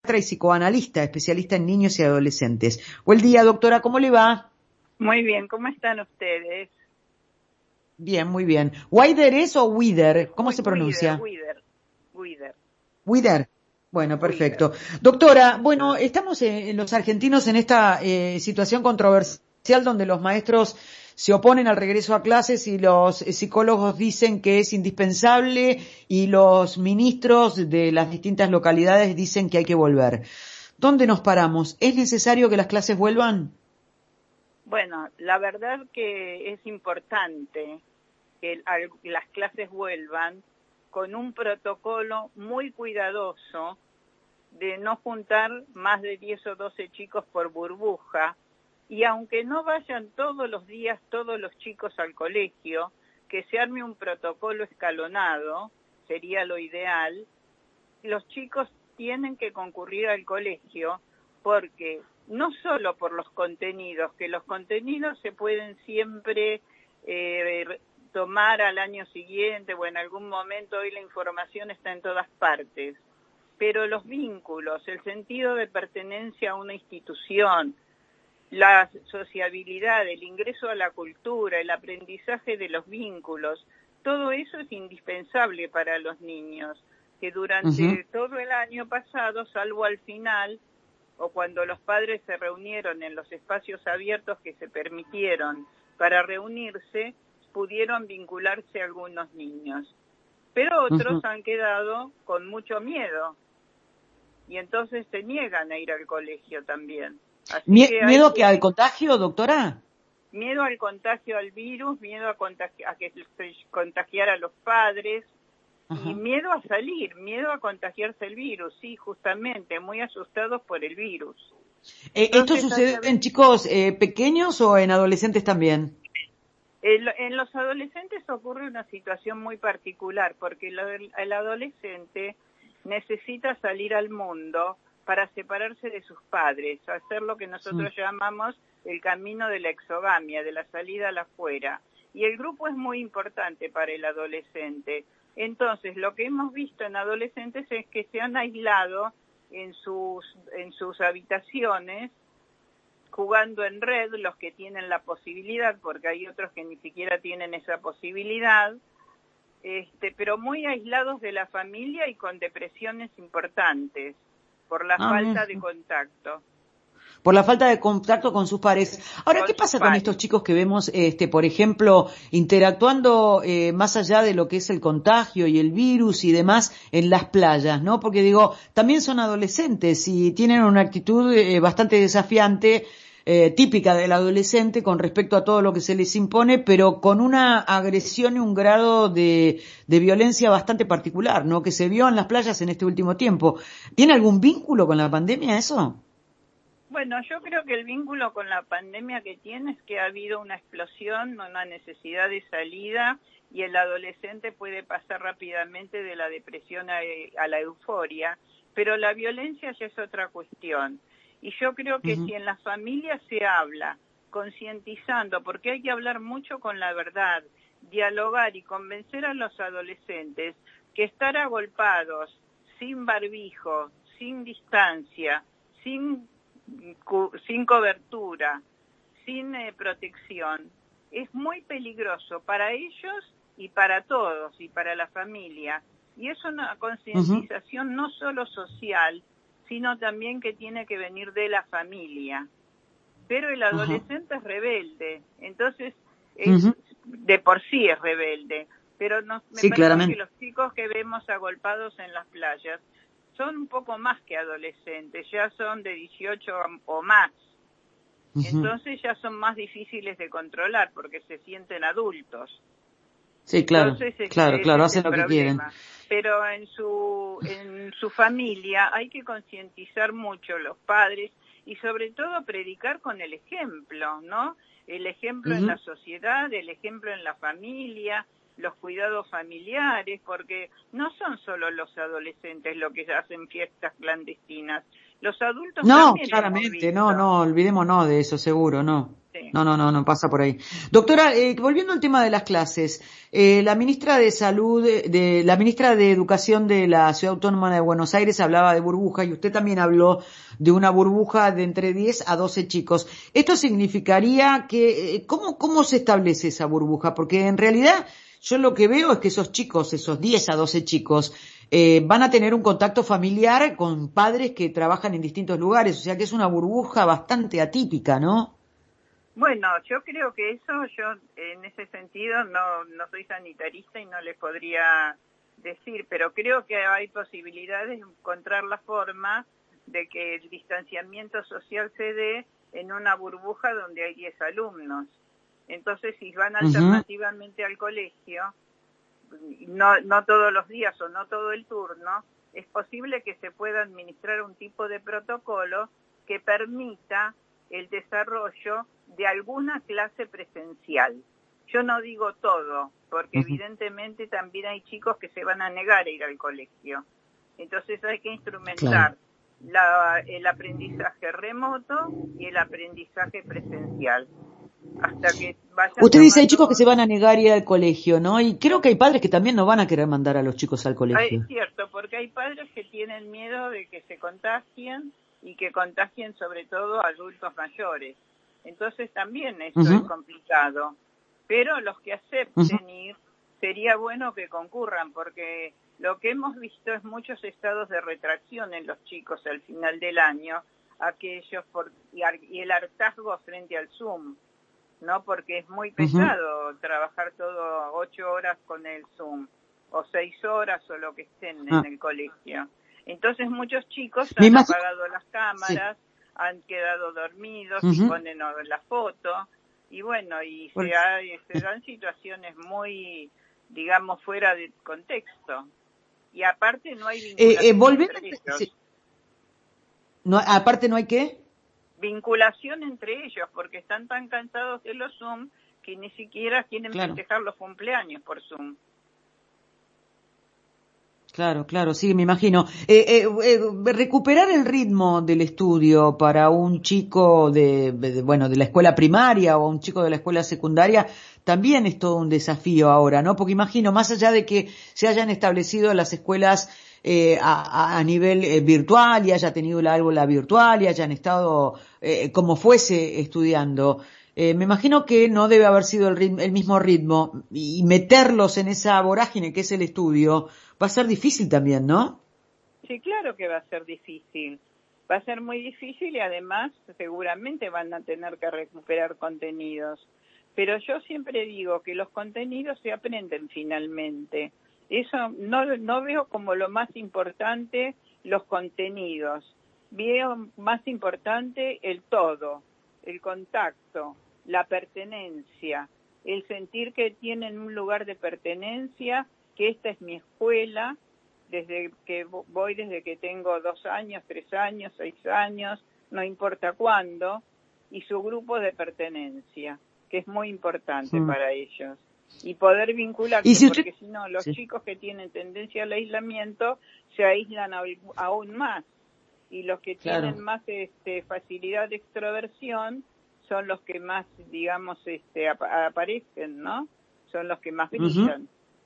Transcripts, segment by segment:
y psicoanalista, especialista en niños y adolescentes. Buen día, doctora, ¿cómo le va? Muy bien, ¿cómo están ustedes? Bien, muy bien. ¿Wider es o Wider? ¿Cómo se pronuncia? Wider. Wider. Bueno, perfecto. Doctora, bueno, estamos los argentinos en esta situación controversial donde los maestros se oponen al regreso a clases y los psicólogos dicen que es indispensable y los ministros de las distintas localidades dicen que hay que volver. ¿Dónde nos paramos? ¿Es necesario que las clases vuelvan? Bueno, la verdad que es importante que las clases vuelvan con un protocolo muy cuidadoso de no juntar más de 10 o 12 chicos por burbuja, y aunque no vayan todos los días todos los chicos al colegio, que se arme un protocolo escalonado, sería lo ideal. Los chicos tienen que concurrir al colegio porque no solo por los contenidos, que los contenidos se pueden siempre tomar al año siguiente o en algún momento, hoy la información está en todas partes, pero los vínculos, el sentido de pertenencia a una institución, la sociabilidad, el ingreso a la cultura, el aprendizaje de los vínculos, todo eso es indispensable para los niños, que durante todo el año pasado, salvo al final, o cuando los padres se reunieron en los espacios abiertos que se permitieron para reunirse, pudieron vincularse algunos niños. Pero otros han quedado con mucho miedo y entonces se niegan a ir al colegio también. ¿Miedo que al contagio, doctora? Miedo al contagio al virus, miedo a que se contagiara a los padres, y miedo a salir, miedo a contagiarse el virus, sí, justamente, muy asustados por el virus. ¿Esto sucede en chicos pequeños o en adolescentes también? En los adolescentes ocurre una situación muy particular, porque el adolescente necesita salir al mundo para separarse de sus padres, hacer lo que nosotros llamamos el camino de la exogamia, de la salida al afuera. Y el grupo es muy importante para el adolescente. Entonces, lo que hemos visto en adolescentes es que se han aislado en sus habitaciones, jugando en red, los que tienen la posibilidad, porque hay otros que ni siquiera tienen esa posibilidad, pero muy aislados de la familia y con depresiones importantes por la falta de contacto. Por la falta de contacto con sus pares. Ahora, ¿qué pasa con estos chicos que vemos, por ejemplo, interactuando más allá de lo que es el contagio y el virus y demás en las playas, ¿no? Porque digo, también son adolescentes y tienen una actitud bastante desafiante, típica del adolescente con respecto a todo lo que se les impone, pero con una agresión y un grado de violencia bastante particular, ¿no? Que se vio en las playas en este último tiempo. ¿Tiene algún vínculo con la pandemia eso? Bueno, yo creo que el vínculo con la pandemia que tiene es que ha habido una explosión, una necesidad de salida, y el adolescente puede pasar rápidamente de la depresión a la euforia, pero la violencia ya es otra cuestión. Y yo creo que si en las familias se habla, concientizando, porque hay que hablar mucho con la verdad, dialogar y convencer a los adolescentes que estar agolpados, sin barbijo, sin distancia, sin cobertura, sin protección, es muy peligroso para ellos y para todos y para la familia. Y es una concientización no solo social, sino también que tiene que venir de la familia. Pero el adolescente es rebelde, entonces de por sí es rebelde. Pero me parece que los chicos que vemos agolpados en las playas son un poco más que adolescentes, ya son de 18 o más. Entonces ya son más difíciles de controlar porque se sienten adultos. Sí, claro, Entonces, claro, hacen lo que quieren. Pero en su familia hay que concientizar mucho los padres y sobre todo predicar con el ejemplo, ¿no? El ejemplo en la sociedad, el ejemplo en la familia, los cuidados familiares, porque no son solo los adolescentes los que hacen fiestas clandestinas, los adultos también. No, claramente, no, olvidémonos de eso, seguro, no. Sí. No pasa por ahí. Doctora, volviendo al tema de las clases, la ministra de Salud, la ministra de Educación de la Ciudad Autónoma de Buenos Aires hablaba de burbuja y usted también habló de una burbuja de entre 10 a 12 chicos. Esto significaría que, ¿cómo se establece esa burbuja? Porque en realidad yo lo que veo es que esos chicos, esos 10 a 12 chicos, van a tener un contacto familiar con padres que trabajan en distintos lugares, o sea que es una burbuja bastante atípica, ¿no? Bueno, yo creo que yo en ese sentido no soy sanitarista y no les podría decir, pero creo que hay posibilidades de encontrar la forma de que el distanciamiento social se dé en una burbuja donde hay 10 alumnos. Entonces, si van alternativamente al colegio, no todos los días o no todo el turno, es posible que se pueda administrar un tipo de protocolo que permita el desarrollo de alguna clase presencial. Yo no digo todo, porque evidentemente también hay chicos que se van a negar a ir al colegio. Entonces hay que instrumentar el aprendizaje remoto y el aprendizaje presencial. Hasta que usted dice, hay chicos que se van a negar a ir al colegio, ¿no? Y creo que hay padres que también no van a querer mandar a los chicos al colegio. Es cierto, porque hay padres que tienen miedo de que se contagien y que contagien sobre todo a adultos mayores. Entonces también esto es complicado. Pero los que acepten ir, sería bueno que concurran, porque lo que hemos visto es muchos estados de retracción en los chicos al final del año, y el hartazgo frente al Zoom, ¿no? Porque es muy pesado trabajar todo 8 horas con el Zoom, o 6 horas o lo que estén en el colegio. Entonces muchos chicos han apagado las cámaras, han quedado dormidos y ponen la foto, y bueno, y se dan situaciones muy, digamos, fuera de contexto. Y aparte no hay vinculación entre ellos. Aparte no hay qué? Vinculación entre ellos, porque están tan cansados de los Zoom que ni siquiera quieren festejar los cumpleaños por Zoom. Claro, sí, me imagino. Recuperar el ritmo del estudio para un chico de la escuela primaria o un chico de la escuela secundaria también es todo un desafío ahora, ¿no? Porque imagino, más allá de que se hayan establecido las escuelas a nivel virtual y haya tenido la aula virtual y hayan estado como fuese estudiando, me imagino que no debe haber sido el mismo ritmo y meterlos en esa vorágine que es el estudio va a ser difícil también, ¿no? Sí, claro que va a ser difícil. Va a ser muy difícil y además seguramente van a tener que recuperar contenidos. Pero yo siempre digo que los contenidos se aprenden finalmente. Eso no veo como lo más importante los contenidos. Veo más importante el todo, el contacto, la pertenencia, el sentir que tienen un lugar de pertenencia, que esta es mi escuela, desde que tengo 2 años, 3 años, 6 años, no importa cuándo, y su grupo de pertenencia, que es muy importante para ellos. Y poder vincularse, porque si no, los chicos que tienen tendencia al aislamiento se aíslan aún más, y los que tienen más facilidad de extroversión son los que más, digamos, aparecen, ¿no? Son los que más brillan.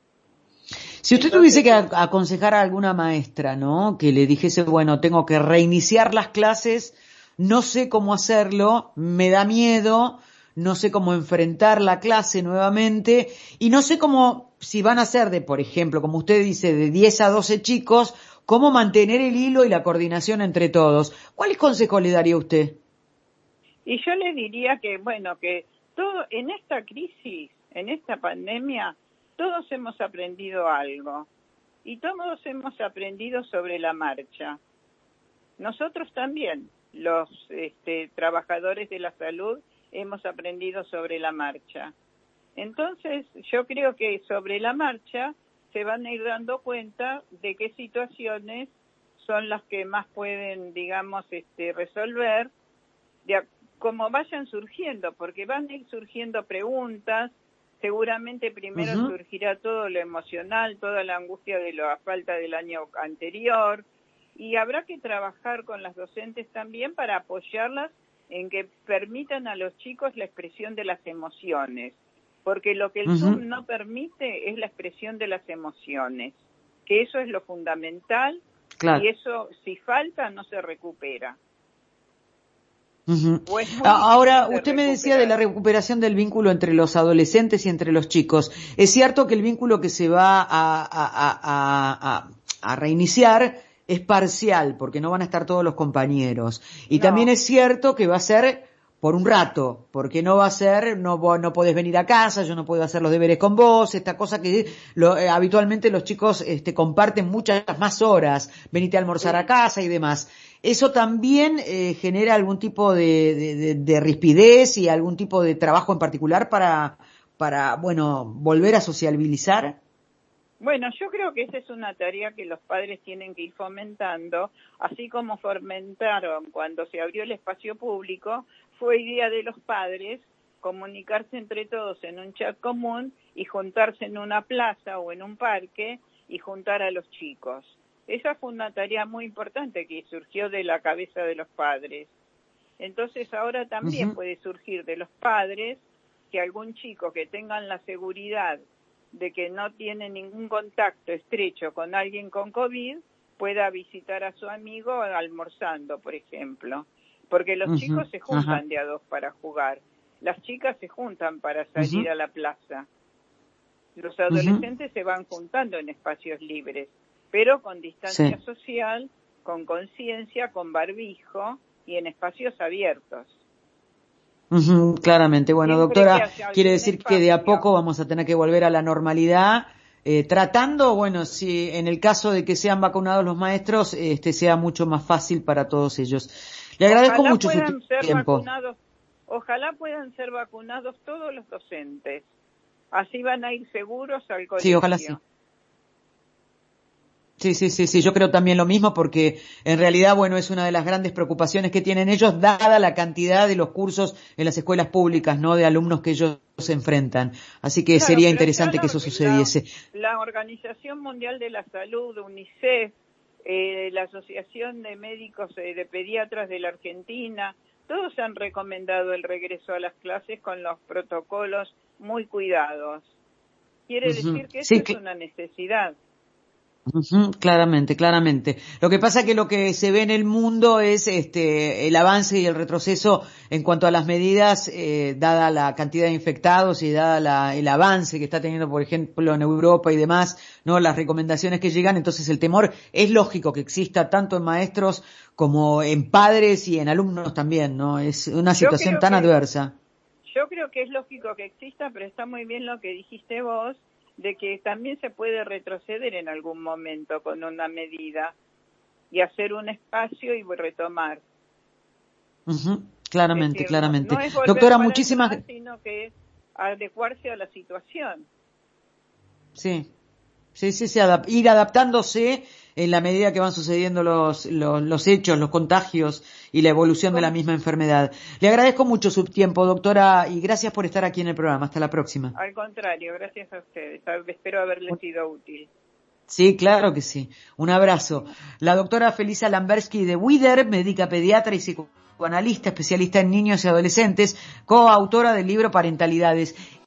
Si usted tuviese que aconsejar a alguna maestra, ¿no? Que le dijese, bueno, tengo que reiniciar las clases, no sé cómo hacerlo, me da miedo, no sé cómo enfrentar la clase nuevamente y no sé cómo, si van a ser por ejemplo, como usted dice, de 10 a 12 chicos, cómo mantener el hilo y la coordinación entre todos. ¿Cuáles consejos le daría usted? Y yo le diría que, bueno, que todo en esta crisis, en esta pandemia, todos hemos aprendido algo y todos hemos aprendido sobre la marcha. Nosotros también, los trabajadores de la salud, hemos aprendido sobre la marcha. Entonces, yo creo que sobre la marcha se van a ir dando cuenta de qué situaciones son las que más pueden, digamos, resolver, como vayan surgiendo, porque van a ir surgiendo preguntas. Seguramente primero surgirá todo lo emocional, toda la angustia de la falta del año anterior, y habrá que trabajar con las docentes también para apoyarlas en que permitan a los chicos la expresión de las emociones, porque lo que el Zoom no permite es la expresión de las emociones, que eso es lo fundamental, claro. Y eso, si falta, no se recupera. Ahora, usted me decía de la recuperación del vínculo entre los adolescentes y entre los chicos. Es cierto que el vínculo que se va a reiniciar es parcial, porque no van a estar todos los compañeros. Y también es cierto que va a ser por un rato, porque no va a ser, no podés venir a casa, yo no puedo hacer los deberes con vos, esta cosa que habitualmente los chicos comparten muchas más horas, venite a almorzar a casa y demás. ¿Eso también genera algún tipo de rispidez y algún tipo de trabajo en particular para volver a sociabilizar? Bueno, yo creo que esa es una tarea que los padres tienen que ir fomentando, así como fomentaron cuando se abrió el espacio público, fue idea de los padres comunicarse entre todos en un chat común y juntarse en una plaza o en un parque y juntar a los chicos. Esa fue una tarea muy importante que surgió de la cabeza de los padres. Entonces ahora también puede surgir de los padres que algún chico que tengan la seguridad de que no tiene ningún contacto estrecho con alguien con COVID pueda visitar a su amigo almorzando, por ejemplo. Porque los chicos se juntan de a dos para jugar. Las chicas se juntan para salir a la plaza. Los adolescentes se van juntando en espacios libres, pero con distancia social, con conciencia, con barbijo y en espacios abiertos. Claramente. Bueno, doctora, quiere decir que de a poco vamos a tener que volver a la normalidad, tratando, si en el caso de que sean vacunados los maestros, sea mucho más fácil para todos ellos. Le agradezco mucho su tiempo. Ojalá puedan ser vacunados todos los docentes. Así van a ir seguros al colegio. Sí, ojalá sí. Sí, yo creo también lo mismo porque en realidad, es una de las grandes preocupaciones que tienen ellos, dada la cantidad de los cursos en las escuelas públicas, ¿no? De alumnos que ellos se enfrentan. Así que sería interesante que eso sucediese. La Organización Mundial de la Salud, UNICEF, la Asociación de Médicos de Pediatras de la Argentina, todos han recomendado el regreso a las clases con los protocolos muy cuidados. Quiere decir que eso es una necesidad. Claramente. Lo que pasa es que lo que se ve en el mundo es el avance y el retroceso en cuanto a las medidas, dada la cantidad de infectados y dada el avance que está teniendo, por ejemplo, en Europa y demás, ¿no? Las recomendaciones que llegan, entonces el temor es lógico que exista tanto en maestros como en padres y en alumnos también, ¿no? Es una situación tan adversa. Yo creo que es lógico que exista, pero está muy bien lo que dijiste vos, de que también se puede retroceder en algún momento con una medida y hacer un espacio y retomar. Claramente. No es Doctora, muchísimas gracias, sino que es adecuarse a la situación. Sí, ir adaptándose en la medida que van sucediendo los hechos, los contagios y la evolución de la misma enfermedad. Le agradezco mucho su tiempo, doctora, y gracias por estar aquí en el programa. Hasta la próxima. Al contrario, gracias a ustedes. Espero haberles sido útil. Sí, claro que sí. Un abrazo. La doctora Felisa Lambersky de Wider, médica pediatra y psicoanalista, especialista en niños y adolescentes, coautora del libro Parentalidades.